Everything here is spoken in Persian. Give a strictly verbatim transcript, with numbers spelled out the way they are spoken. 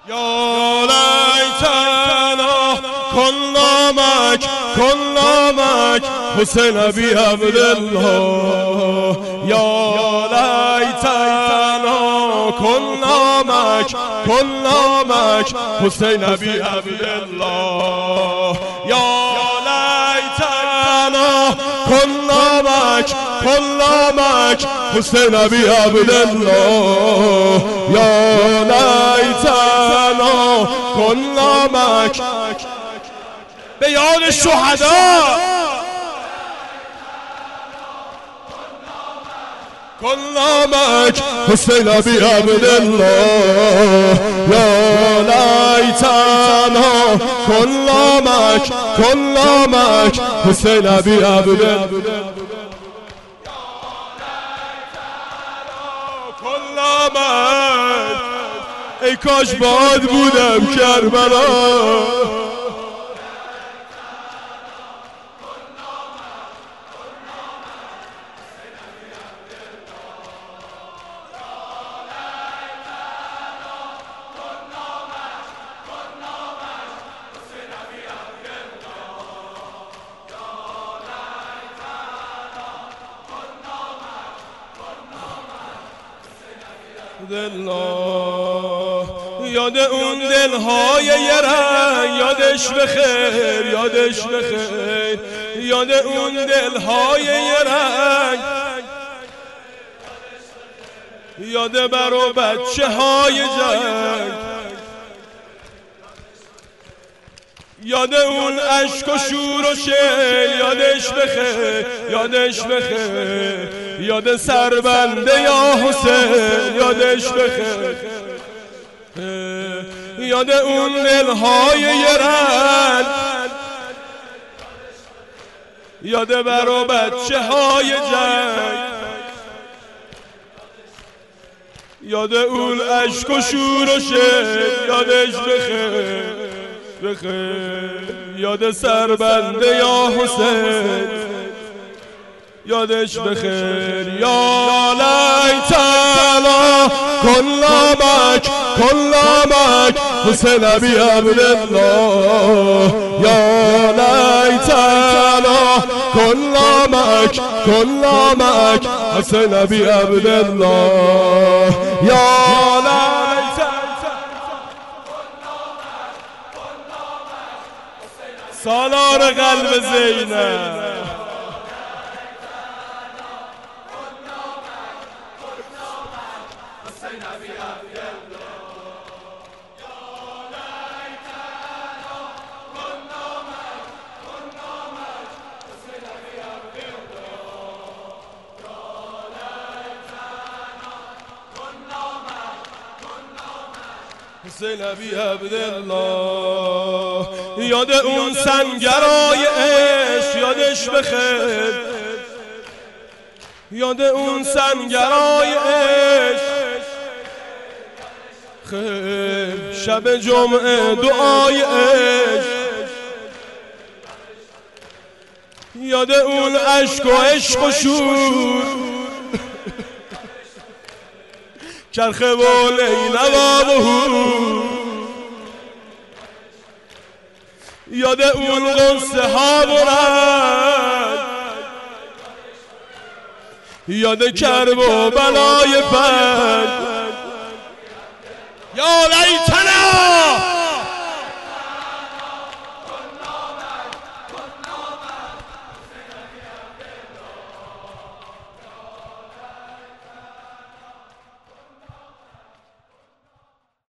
یا لیتنا کنا مک کنا مک حسین ابی عبدالله یا لیتنا کنا مک کنا مک حسین ابی عبدالله یا لیتنا کنا مک کنا مک حسین ابی عبدالله یا لیتنا کنا مک به یاد شهدا کنا مک حسین ابی عبدالله یا لیتنا کنا مک کنا مک حسین ابی عبدالله کنا مک ای کاش باد بودم کربلا دلنا یاد اون دلهای یه رنگ یادش بخیر یادش بخیر یاد اون دلهای یه رنگ یاد برو بچه های جنگ یاد اون عشق و شور و شیل یادش بخیر یادش بخیر یاد سربنده یا حسین یادش بخیر یاد اون دلهای یه رنگ یاد برو بچه های جنگ یاد اون عشق و شور و شیل یادش بخیر بخیر یاد سربنده یا حسین یادش بخیر یا لیتنا کنا مک کنا مک حسین ابی عبدالله یا لیتنا کنا مک کنا مک حسین ابی عبدالله یا لیتنا سالار قلب زینب حسین ابی عبدالله یاد اون سنگرای عشق یادش بخیر یاد اون سنگرای عشق خیر شب جمعه دعای عشق یاد اون عشق و عشق و شور چرخه و لینوا و هور یاد اون قصه ها و رنگ یاد کرب و بلای پنج یا لیتنا